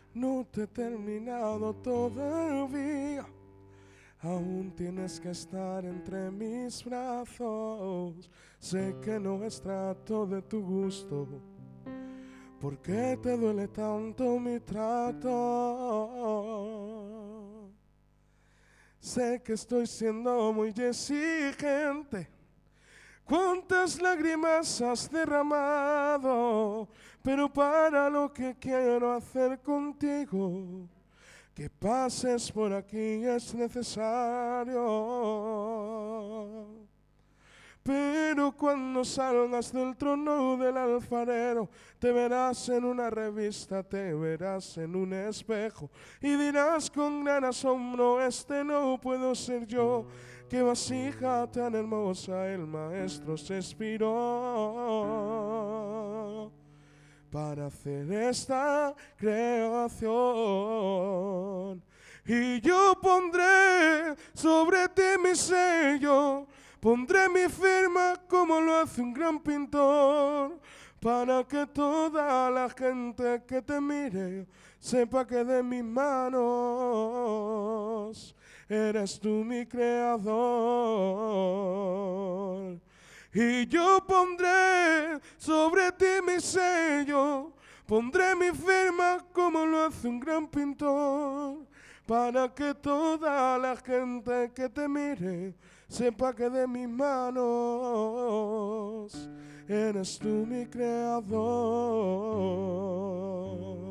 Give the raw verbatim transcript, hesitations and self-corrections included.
no te he terminado todavía. Aún tienes que estar entre mis brazos. Sé que no es trato de tu gusto. ¿Por qué te duele tanto mi trato? Sé que estoy siendo muy exigente. ¿Cuántas lágrimas has derramado? Pero para lo que quiero hacer contigo, que pases por aquí es necesario. Pero cuando salgas del trono del alfarero, te verás en una revista, te verás en un espejo y dirás con gran asombro: este no puedo ser yo. Qué vasija tan hermosa el maestro se inspiró para hacer esta creación. Y yo pondré sobre ti mi sello, pondré mi firma como lo hace un gran pintor, para que toda la gente que te mire sepa que de mis manos eres tú mi creador. Y yo pondré sobre ti mi sello, pondré mi firma como lo hace un gran pintor, para que toda la gente que te mire sepa que de mis manos eres tú mi creador.